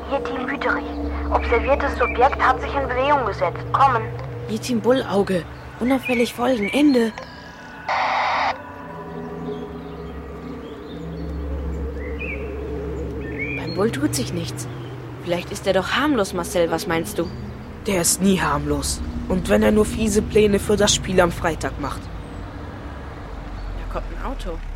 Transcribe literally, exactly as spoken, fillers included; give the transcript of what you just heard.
Hier Team Wüterich. Observiertes Subjekt hat sich in Bewegung gesetzt. Kommen. Hier Team Bullauge. Unauffällig folgen. Ende. Beim Bull tut sich nichts. Vielleicht ist er doch harmlos, Marcel. Was meinst du? Der ist nie harmlos. Und wenn er nur fiese Pläne für das Spiel am Freitag macht. Da kommt ein Auto.